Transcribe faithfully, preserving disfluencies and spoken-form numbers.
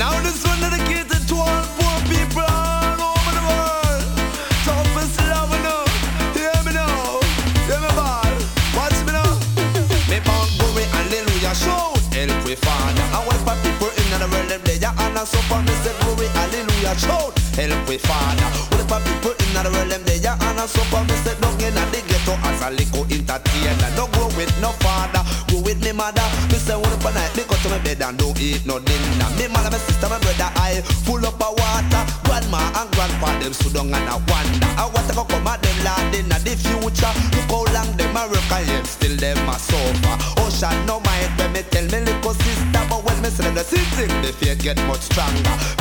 Now this one dedicated to all poor people all over the world. Toughest love, you know. Hear me now. Hear me ball. Watch me now. Me born glory, hallelujah, shout. Help we Father. I want for people in the world them they are honor. So for me say glory, hallelujah, shout. Help we Father. What for people in the world them they are honor. So for me say don't get the ghetto as a little entertainer. No go with no father, go with me mother. Me say one up a night, me go to my bed and don't eat no dinner. Me mother, my sister, my brother, I full up of water. Grandma and grandpa them stood down and I wonder. I want to go come at them land in the future. Look how long them a work and yet still them a suffer. Ocean no mind when me tell me little sister, but when me say them the same thing, the fear get much stronger.